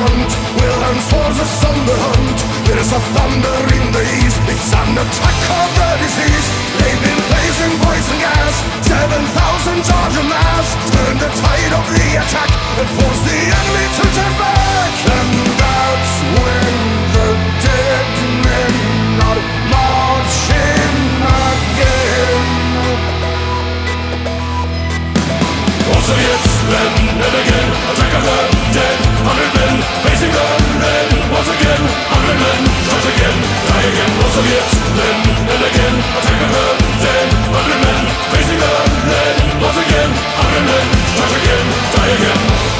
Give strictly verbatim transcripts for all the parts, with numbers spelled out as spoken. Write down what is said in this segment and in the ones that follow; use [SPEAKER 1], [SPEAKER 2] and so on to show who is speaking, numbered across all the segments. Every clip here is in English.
[SPEAKER 1] front. Wilhelm's forces on the hunt. There's a thunder in the east. It's an attack of the disease. They've been blazing poison gas. Seven thousand Georgian mass. Turn the tide of the attack and force the enemy to turn back. And that's when the dead men are marching again. All Soviets, then and again, attack of the dead. Hundred men facing the lead. Once again, hundred men charge again, die again. All Soviets, then and again, attack of the dead. Hundred men facing the lead. Once again, hundred men charge again, die again.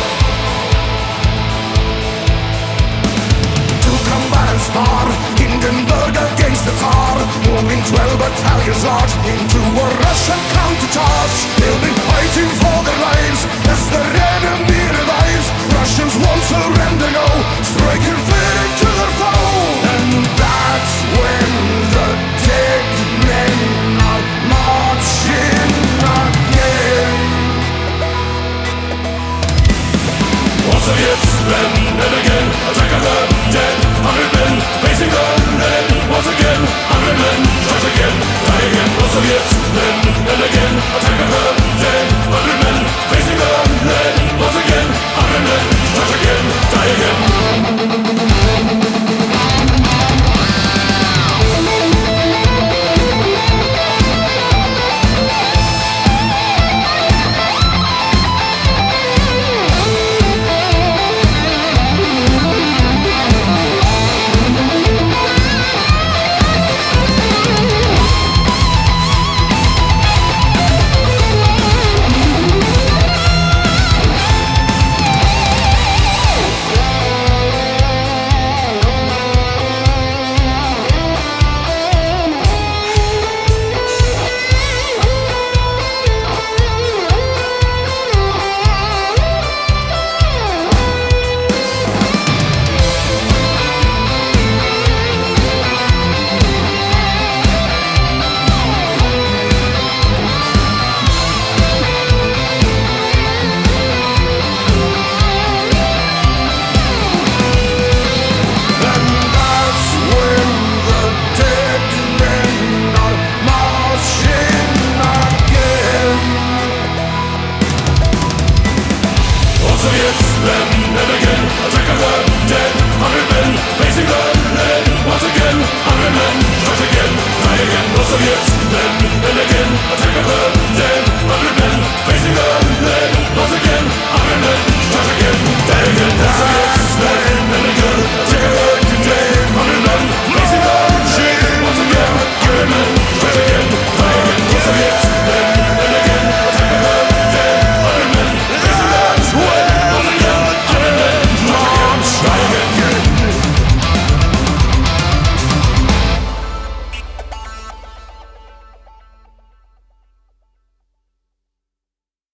[SPEAKER 1] To combat and spar, Hindenburg against the Tsar, moving twelve battalions large into a Russian countercharge. They'll be fighting for their lives as their enemy revives. Russians won't surrender, no, striking fear into their foe. And that's when the dead men are marching again. All Soviets, then and again, attack of the dead. Hundred men facing the lead. Once again, hundred men charge again, die again. All Soviets, then and again, attack of the dead. Hundred men facing the lead. Once again, hundred men charge again, die again. Soviets, then and again, attack of the dead. Hundred men facing the lead. Once again, hundred men charge again, die again. All Soviets, then and again, attack of the dead. Hundred men facing the